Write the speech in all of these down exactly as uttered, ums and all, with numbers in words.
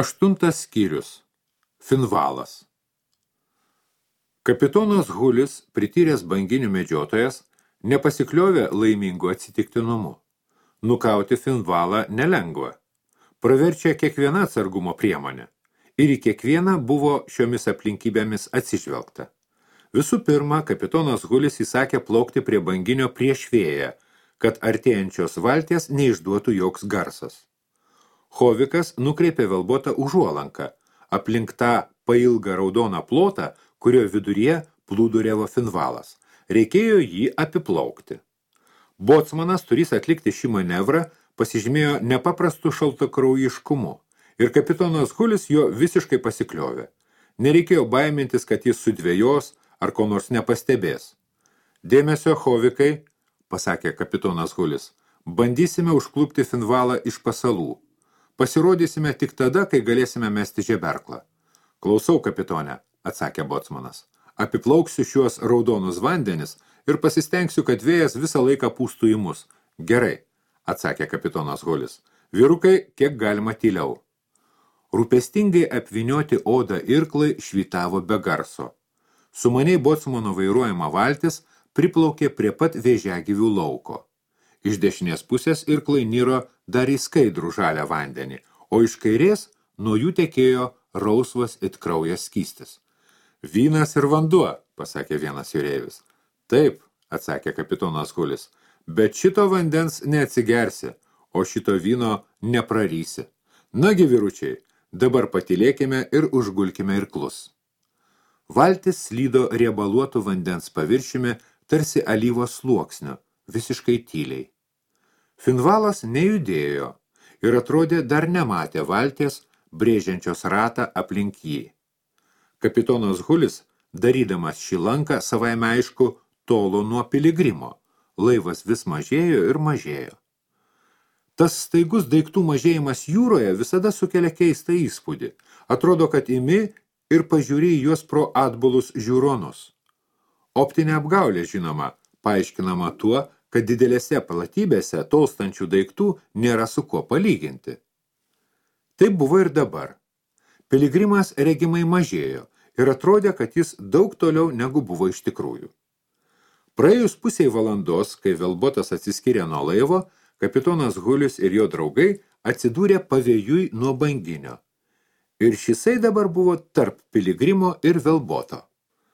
Aštuntas skyrius. Finvalas. Kapitonas Hulis, prityręs banginių medžiotojas, nepasikliovė laimingu atsitiktinumu. Nukauti Finvalą nelengva. Praverčia kiekviena atsargumo priemonė. Ir į kiekvieną buvo šiomis aplinkybėmis atsižvelgta. Visų pirma, kapitonas Hulis įsakė plaukti prie banginio prieš vėją, kad artėjančios valties neišduotų joks garsas. Hovikas nukreipė velbotą užuolanką, aplink tą pailgą raudoną plotą, kurio viduryje plūduriavo Finvalas. Reikėjo jį apiplaukti. Bocmanas, turys atlikti šį manevrą, pasižymėjo nepaprastu šaltakraujiškumu ir kapitonas Hulis jo visiškai pasikliovė. Nereikėjo baimintis, kad jis sudvejos ar ko nors nepastebės. Dėmesio, Hovikai, pasakė kapitonas Hulis, bandysime užklupti Finvalą iš pasalų. Pasirodysime tik tada, kai galėsime mesti žeberklą. Klausau, kapitone, atsakė Bocmanas. Apiplauksiu šiuos raudonus vandenis ir pasistengsiu, kad vėjas visą laiką pūstų į mus. Gerai, atsakė kapitonas Hulis. Vyrukai, kiek galima tyliau. Rūpestingai apvynioti odą irklai švytavo be garso. Sumaniai Bocmano vairuojama valtis priplaukė prie pat vėžiagyvių lauko. Iš dešinės pusės irklai niro dar į skaidrų žalią vandenį, o iš kairės nuo jų tekėjo rausvas it kraujas skystis. Vynas ir vanduo, pasakė vienas jūreivis. Taip, atsakė kapitonas Hulis, bet šito vandens neatsigersi, o šito vyno neprarysi. Nagi, vyručiai, dabar patylėkime ir užgulkime irklus. Valtis slydo riebaluotų vandens paviršiumi, tarsi alyvos sluoksnio, visiškai tyliai. Finvalas nejudėjo ir atrodė dar nematė valties, brėžiančios ratą aplink jį. Kapitonas Hulis, darydamas šį lanką, savaime aišku, tolo nuo piligrimo. Laivas vis mažėjo ir mažėjo. Tas staigus daiktų mažėjimas jūroje visada sukelia keistą įspūdį. Atrodo, kad imi ir pažiūri juos pro atbulus žiūronus. Optinė apgaulė, žinoma, paaiškinama tuo, kad didelėse platybėse tolstančių daiktų nėra su kuo palyginti. Taip buvo ir dabar. Piligrimas regimai mažėjo ir atrodė, kad jis daug toliau negu buvo iš tikrųjų. Praėjus pusiai valandos, kai velbotas atsiskyrė nuo laivo, kapitonas Hulis ir jo draugai atsidūrė pavėjui nuo banginio. Ir šisai dabar buvo tarp piligrimo ir velboto.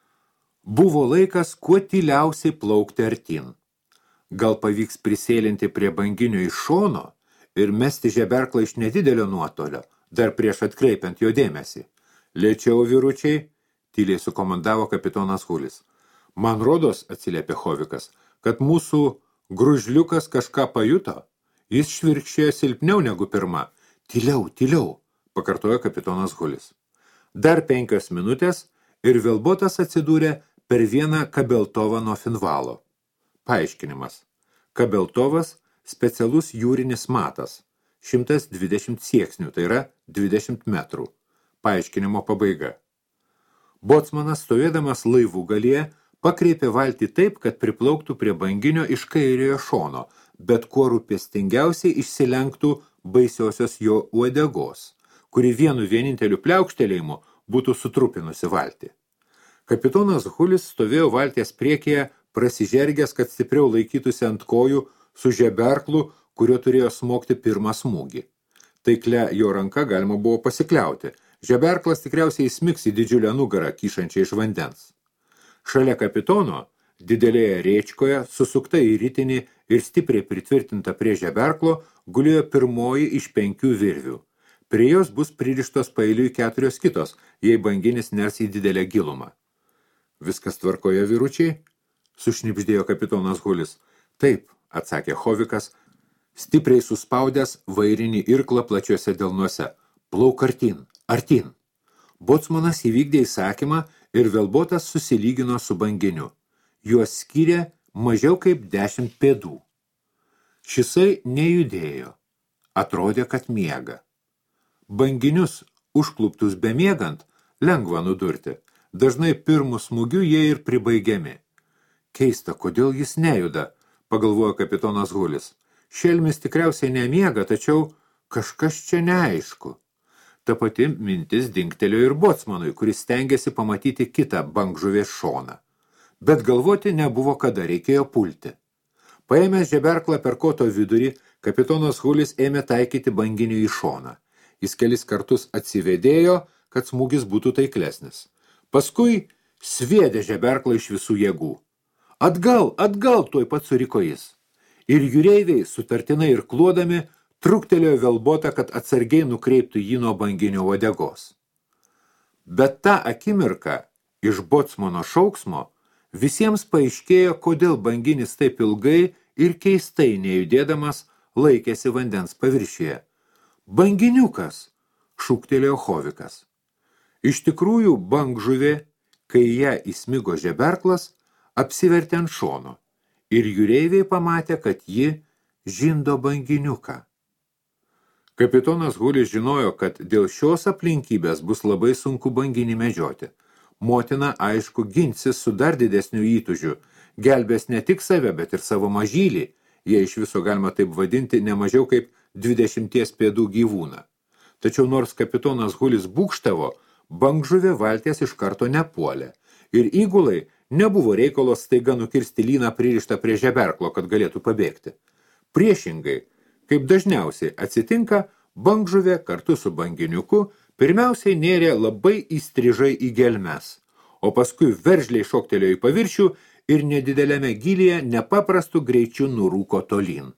Buvo laikas kuo tyliausiai plaukti artin. Gal pavyks prisėlinti prie banginio iš šono ir mesti žeberklą iš nedidelio nuotolio, dar prieš atkreipiant jo dėmesį. Lėčiau, vyručiai, tyliai sukomandavo kapitonas Hulis. Man rodos, atsiliepė Hovikas, kad mūsų gružliukas kažką pajuto. Jis švirkščiojo silpniau negu pirma. Tyliau, tyliau, pakartojo kapitonas Hulis. Dar penkios minutės ir velbotas atsidūrė per vieną kabeltovą nuo Finvalo. Paaiškinimas. Kabeltovas – specialus jūrinis matas, šimtas dvidešimt sieksnių, tai yra dvidešimt metrų. Paaiškinimo pabaiga. Bocmanas, stovėdamas laivų galyje, pakreipė valtį taip, kad priplauktų prie banginio iš kairiojo šono, bet kuo rūpestingiausiai išsilenktų baisiosios jo uodegos, kuri vienu vieninteliu pliaukštelėjimu būtų sutrupinusi valtį. Kapitonas Hulis stovėjo valties priekyje, prasižergęs, kad stipriau laikytųsi ant kojų su žeberklu, kurio turėjo smogti pirmą smūgį. Taiklia jo ranka galima buvo pasikliauti. Žeberklas tikriausiai įsmigs į didžiulę nugarą, kyšančią iš vandens. Šalia kapitono, didelėje rėčkoje, susukta į ritinį ir stipriai pritvirtinta prie žeberklo, gulėjo pirmoji iš penkių virvių. Prie jos bus pririštos paeiliui keturios kitos, jei banginis ners į didelę gilumą. Viskas tvarkoje, vyručiai? Sušnibždėjo kapitonas Hulis. Taip, atsakė Hovikas, stipriai suspaudęs vairinį irklą plačiuose delnuose. Plauk artin, artin. Bocmanas įvykdė įsakymą ir velbotas susilygino su banginiu. Juos skyrė mažiau kaip dešimt pėdų. Šisai nejudėjo. Atrodė, kad miega. Banginius, užkluptus bemiegant, lengva nudurti. Dažnai pirmų smūgių jie ir pribaigiami. Keista, kodėl jis nejuda, pagalvojo kapitonas Hulis. Šelmis tikriausiai nemiega, tačiau kažkas čia neaišku. Ta pati mintis dingtelėjo ir bocmanui, kuris stengiasi pamatyti kitą bangžuvės šoną. Bet galvoti nebuvo kada, reikėjo pulti. Paėmęs žeberklą per koto vidurį, kapitonas Hulis ėmė taikyti banginių į šoną. Jis kelis kartus atsivedėjo, kad smūgis būtų taiklesnis. Paskui sviedė žeberklą iš visų jėgų. Atgal, atgal, tuoj pat suriko jis. Ir jūreiviai, sutartinai ir kluodami, truktelėjo velbotą, kad atsargiai nukreiptų jį nuo banginio uodegos. Bet tą akimirką iš bocmano šauksmo visiems paaiškėjo, kodėl banginis taip ilgai ir keistai nejudėdamas laikėsi vandens paviršiuje. Banginiukas, šūktelėjo Hovikas. Iš tikrųjų, bangžuvė, kai ją įsmigo žeberklas, apsivertė ant šono ir jūreiviai pamatė, kad ji žindo banginiuką. Kapitonas Hulis žinojo, kad dėl šios aplinkybės bus labai sunku banginį medžioti. Motina, aišku, ginsis su dar didesniu įtūžiu, gelbės ne tik save, bet ir savo mažylį, jie iš viso galima taip vadinti ne mažiau kaip dvidešimties pėdų gyvūną. Tačiau nors kapitonas Hulis būkštavo, bangžuvė valties iš karto nepuolė, ir įgulai nebuvo reikalos staiga nukirsti lyną pririštą prie žeberklo, kad galėtų pabėgti. Priešingai, kaip dažniausiai atsitinka, bangžuvė kartu su banginiuku pirmiausiai nėrė labai įstrižai į gelmes, o paskui veržliai šoktelėjo į paviršių ir nedideliame gylyje nepaprastu greičiu nurūko tolyn.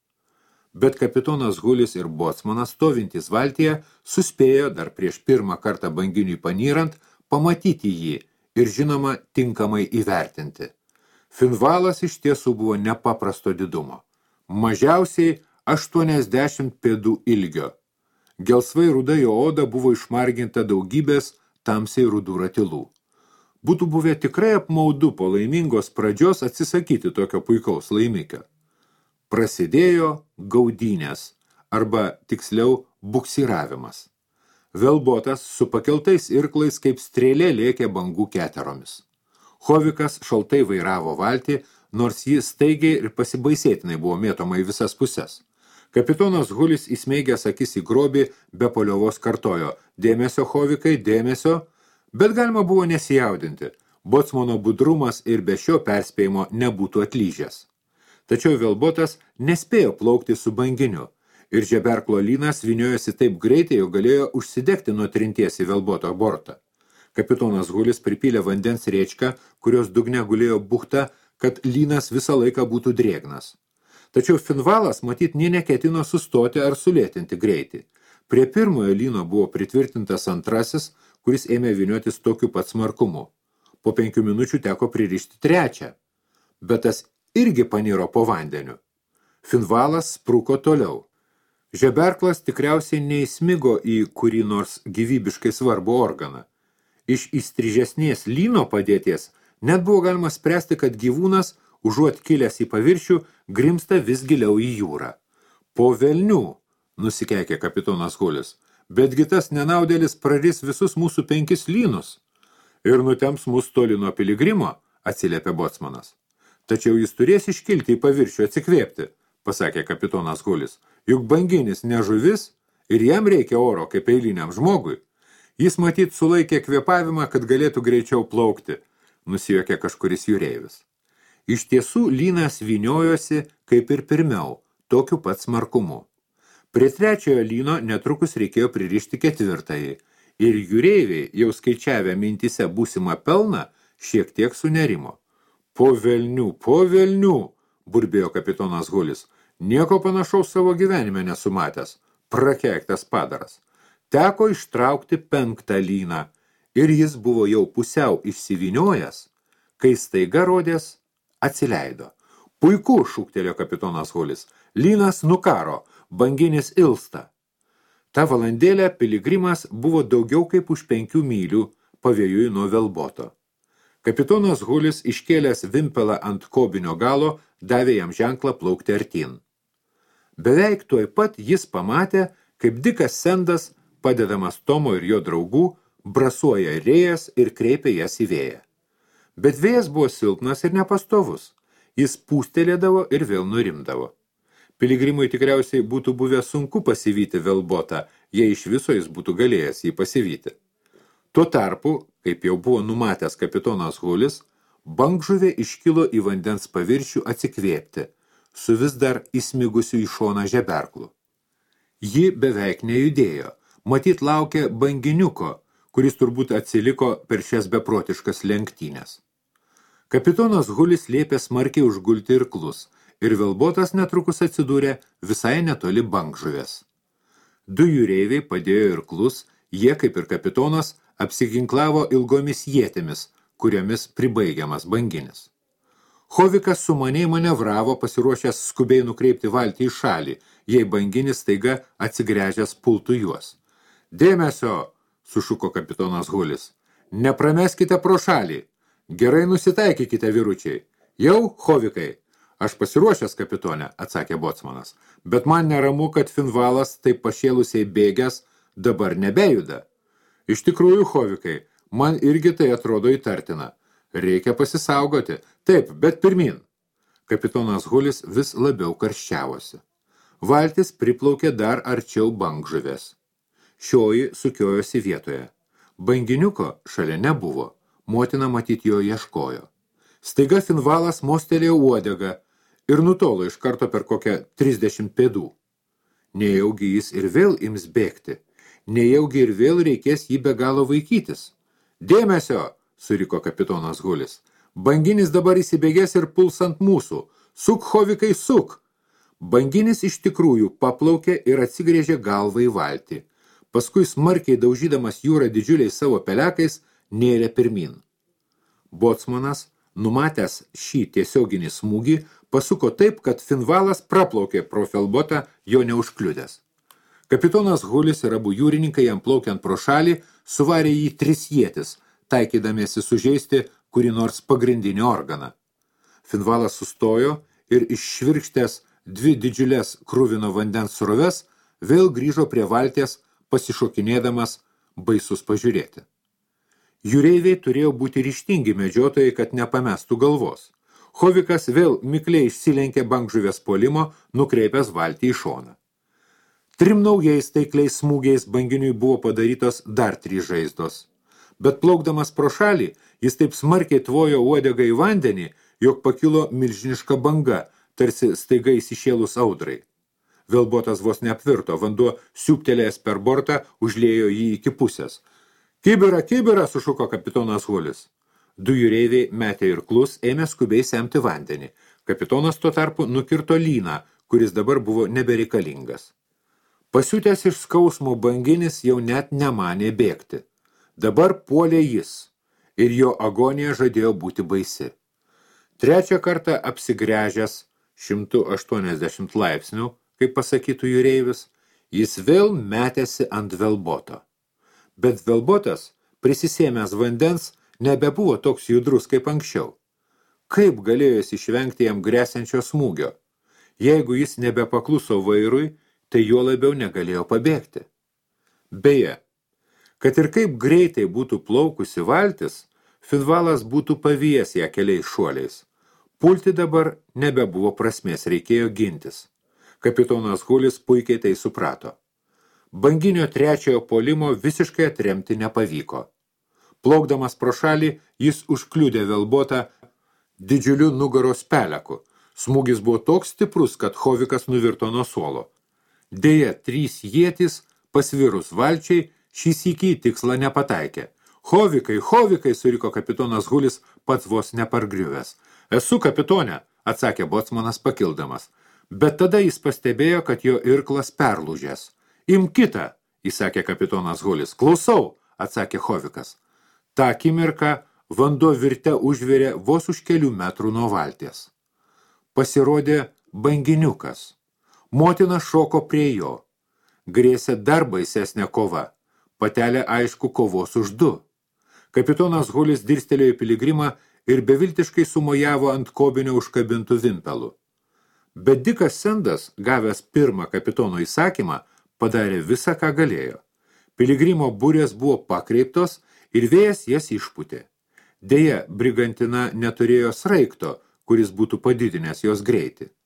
Bet kapitonas Hulis ir bocmanas, stovintys valtyje, suspėjo dar prieš pirmą kartą banginiui panyrant pamatyti jį ir, žinoma, tinkamai įvertinti. Finvalas iš tiesų buvo nepaprasto didumo. Mažiausiai aštuoniasdešimt pėdų ilgio. Gelsvai ruda jo oda buvo išmarginta daugybės tamsiai rudų ratilų. Būtų buvę tikrai apmaudu po laimingos pradžios atsisakyti tokio puikaus laimikio. Prasidėjo gaudynės, arba tiksliau buksiravimas. Velbotas su pakeltais irklais kaip strėlė lėkė bangų keteromis. Hovikas šaltai vairavo valtį, nors jis staigiai ir pasibaisėtinai buvo mėtoma į visas puses. Kapitonas Hulis įsmeigęs akis į grobį be paliovos kartojo: dėmesio, Hovikai, dėmesio, bet galima buvo nesijaudinti. Bocmano budrumas ir be šio perspėjimo nebūtų atlyžęs. Tačiau velbotas nespėjo plaukti su banginiu, ir žeberklo lynas vyniojosi taip greitai, jau galėjo užsidegti nuo trinties į velboto bortą. Kapitonas Hulis pripylė vandens rėčką, kurios dugne gulėjo buchta, kad lynas visą laiką būtų drėgnas. Tačiau Finvalas matyt nė neketino sustoti ar sulėtinti greitį. Prie pirmojo lyno buvo pritvirtintas antrasis, kuris ėmė vyniotis tokiu pat smarkumu. Po penkių minučių teko pririšti trečią, bet tas irgi paniro po vandeniu. Finvalas spruko toliau. Žeberklas tikriausiai neįsmigo į kurį nors gyvybiškai svarbų organą. Iš įstrižesnės lyno padėties net buvo galima spręsti, kad gyvūnas, užuot kilęs į paviršių, grimsta vis giliau į jūrą. Po velnių, nusikeikė kapitonas Hulis, betgi tas nenaudėlis praris visus mūsų penkis lynus. Ir nutems mus toli nuo piligrimo, atsiliepė bocmanas. Tačiau jis turės iškilti į paviršių atsikvėpti, pasakė kapitonas Hulis. Juk banginis ne žuvis ir jam reikia oro kaip eiliniam žmogui. Jis matyt sulaikė kvėpavimą, kad galėtų greičiau plaukti, nusijuokė kažkuris jūreivis. Iš tiesų lynas vyniojosi kaip ir pirmiau, tokiu pat smarkumu. Prie trečiojo lyno netrukus reikėjo pririšti ketvirtąjį, ir jūreiviai, jau skaičiavę mintise būsimą pelną, šiek tiek sunerimo. Po velnių, po velnių, burbėjo kapitonas Hulis, nieko panašaus savo gyvenime nesumatęs, prakeiktas padaras. Teko ištraukti penktą lyną, ir jis buvo jau pusiau išsivyniojęs, kai staiga rodės atsileido. Puiku, šūktelėjo kapitonas Hulis, lynas nukaro, banginis ilsta. Ta valandėlę piligrimas buvo daugiau kaip už penkių mylių pavėjui nuo velboto. Kapitonas Hulis, iškėlęs vimpelą ant kobinio galo, davė jam ženklą plaukti artin. Beveik tuoj pat jis pamatė, kaip Dikas Sendas, padedamas Tomo ir jo draugų, brasuoja rėjas ir kreipia jas į vėją. Bet vėjas buvo silpnas ir nepastovus. Jis pūstelėdavo ir vėl nurimdavo. Piligrimui tikriausiai būtų buvę sunku pasivyti Velbotą, jei iš viso jis būtų galėjęs jį pasivyti. Tuo tarpu, kaip jau buvo numatęs kapitonas Hulis, bangžuvė iškilo į vandens paviršių atsikvėpti, su vis dar įsmigusiu į šoną žeberklu. Ji beveik nejudėjo, matyt laukė banginiuko, kuris turbūt atsiliko per šias beprotiškas lenktynės. Kapitonas Hulis liepė smarkiai užgulti irklus, ir Velbotas netrukus atsidūrė visai netoli bangžuvės. Du jūreiviai padėjo irklus, jie, kaip ir kapitonas, apsiginklavo ilgomis ietimis, kuriomis pribaigiamas banginis. Hovikas sumaniai manevravo, pasiruošęs skubiai nukreipti valtį į šalį, jei banginis staiga atsigręžęs pultų juos. Dėmesio, sušuko kapitonas Hulis, neprameskite pro šalį, gerai nusitaikykite vyručiai. Jau, Hovikai? Aš pasiruošęs, kapitone, atsakė bocmanas, bet man neramu, kad Finvalas taip pašėlusiai bėgęs dabar nebejuda. Iš tikrųjų, Hovikai, man irgi tai atrodo įtartina. Reikia pasisaugoti. Taip, bet pirmin. Kapitonas Hulis vis labiau karščiavosi. Valtis priplaukė dar arčiau bangžuvės. Šioji sukiojosi vietoje. Banginiuko šalia nebuvo. Motina matyt jo ieškojo. Staiga Finvalas mostelėjo uodegą ir nutolo iš karto per kokią trisdešimt pėdų. Nejaugi jis ir vėl ims bėgti. Nejaugi ir vėl reikės jį be galo vaikytis. Dėmesio, suriko kapitonas Hulis. Banginis dabar įsibėgės ir puls ant mūsų. Suk, Hovikai, suk. Banginis iš tikrųjų paplaukė ir atsigrėžė galvą į valtį. Paskui smarkiai daužydamas jūrą didžiuliais savo pelekais, nėrė pirmin. Bocmanas, numatęs šį tiesioginį smūgį, pasuko taip, kad Finvalas praplaukė pro Velbotą, jo neužkliudęs. Kapitonas Hulis ir abu jūrininkai jam plaukiant pro šalį suvarė jį tris ietis, taikydamiesi sužeisti kurį nors pagrindinį organą. Finvalas sustojo ir iššvirkštęs dvi didžiulės kruvino vandens sroves vėl grįžo prie valties, pasišokinėdamas, baisus pažiūrėti. Jūreiviai turėjo būti ryžtingi medžiotojai, kad nepamestų galvos. Hovikas vėl mikliai išsilenkė bangžuvės puolimo, nukreipęs valtį į šoną. Trim naujais taikliais smūgiais banginiui buvo padarytos dar trys žaizdos. Bet plaukdamas pro šalį, jis taip smarkiai tvojo uodegą į vandenį, jog pakilo milžiniška banga, tarsi staiga įsišėlus audrai. Velbotas vos neapvirto, vanduo siūptelėjęs per bortą užliejo jį iki pusės. Kibirą, kibirą, sušuko kapitonas Hulis. Du jūreiviai metė irklus, ėmė skubiai semti vandenį. Kapitonas tuo tarpu nukirto lyną, kuris dabar buvo nebereikalingas. Pasiutęs iš skausmo banginis jau net nemanė bėgti. Dabar puolė jis, ir jo agonija žadėjo būti baisi. Trečią kartą apsigręžęs šimtu aštuoniasdešimt laipsnių, kaip pasakytų jūreivis, jis vėl metėsi ant Velboto. Bet Velbotas, prisisėmęs vandens, nebebuvo toks judrus kaip anksčiau. Kaip galėjo jis išvengti jam gresiančio smūgio? Jeigu jis nebepakluso vairui, tai juo labiau negalėjo pabėgti. Beje, kad ir kaip greitai būtų plaukusi valtis, Finvalas būtų pavijęs ją keliais šuoliais. Pulti dabar nebebuvo prasmės, reikėjo gintis. Kapitonas Hulis puikiai tai suprato. Banginio trečiojo puolimo visiškai atremti nepavyko. Plaukdamas pro šalį, jis užkliudė Velbotą didžiuliu nugaros peleku. Smūgis buvo toks stiprus, kad Hovikas nuvirto nuo suolo. Deja, trys ietys, pasvirus valčiai, šį sykį tikslą nepataikė. Hovikai, Hovikai, suriko kapitonas Hulis, pats vos nepargriuvęs. Esu kapitone, atsakė bocmanas pakildamas. Bet tada jis pastebėjo, kad jo irklas perlūžęs. Im kitą, įsakė kapitonas Hulis. Klausau, atsakė Hovikas. Ta akimirką vanduo virte užvirė vos už kelių metrų nuo valties. Pasirodė banginiukas. Motina šoko prie jo. Grėsė dar baisesnė kova. Patelė aišku kovos už du. Kapitonas Hulis dirstelėjo į piligrimą ir beviltiškai sumojavo ant kobinio užkabintų vimpelų. Bet Dikas Sendas, gavęs pirmą kapitono įsakymą, padarė visą, ką galėjo. Piligrimo burės buvo pakreiptos ir vėjas jas išpūtė. Deja, brigantina neturėjo sraigto, kuris būtų padidinęs jos greitį.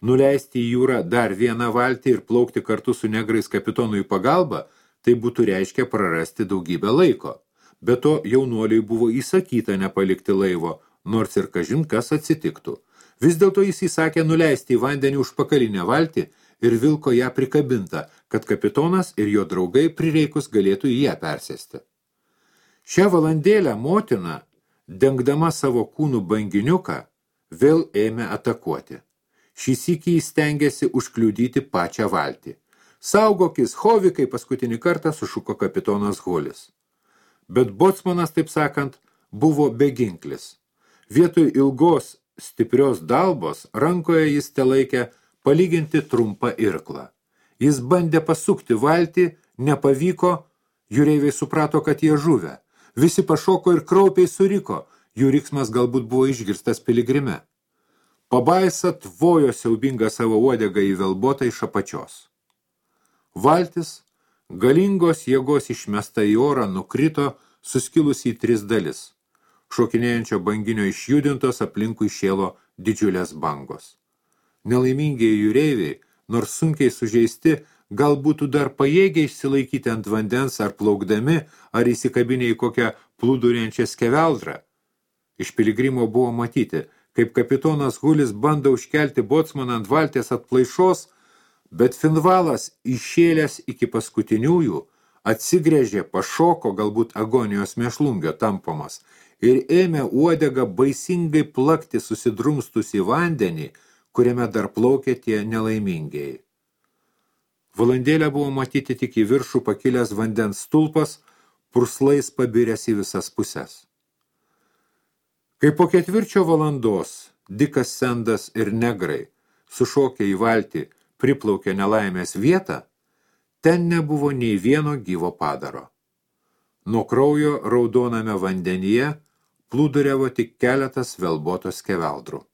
Nuleisti į jūrą dar vieną valtį ir plaukti kartu su negrais kapitonui į pagalbą, tai būtų reiškia prarasti daugybę laiko. Be to, jaunuoliai buvo įsakyta nepalikti laivo, nors ir kažin kas atsitiktų. Vis dėlto jis įsakė nuleisti į vandenį užpakalinę valtį ir vilko ją prikabintą, kad kapitonas ir jo draugai prireikus galėtų į ją persėsti. Šią valandėlę motina, dengdama savo kūnų banginiuką, vėl ėmė atakuoti. Šį sykį jis stengėsi užkliudyti pačią valtį. Saugokis, Hovikai, paskutinį kartą sušuko kapitonas Hulis. Bet bocmanas, taip sakant, buvo beginklis. Vietoj ilgos, stiprios dalbos rankoje jis telaikė palyginti trumpą irklą. Jis bandė pasukti valtį, nepavyko, jūreiviai suprato, kad jie žuvę. Visi pašoko ir kraupiai suriko, jų riksmas galbūt buvo išgirstas piligrime. Pabaisa tvojo siaubingą savo uodegą į velbotą iš apačios. Valtis, galingos jėgos išmesta į orą, nukrito, suskilusi į tris dalis. Šokinėjančio banginio išjudintos aplinkui šėlo didžiulės bangos. Nelaimingieji jūreiviai, nors sunkiai sužeisti, gal būtų dar pajėgę išsilaikyti ant vandens ar plaukdami, ar įsikabinę į kokią plūduriančią skeveldrą. Iš piligrimo buvo matyti, kaip kapitonas Hulis bando užkelti bocmaną ant valties atplaišos, bet Finvalas, išėlęs iki paskutiniųjų, atsigręžė, pašoko galbūt agonijos mėšlungio tampomas ir ėmė uodegą baisingai plakti susidrumstus į vandenį, kuriame dar plaukė tie nelaimingieji. Valandėlę buvo matyti tik į viršų pakilęs vandens stulpas, purslais pabiręs į visas puses. Kai po ketvirčio valandos Dikas Sendas ir negrai sušokę į valtį priplaukė nelaimės vietą, ten nebuvo nei vieno gyvo padaro. Nuo kraujo raudoname vandenyje plūduriavo tik keletas velbotos skeveldrų.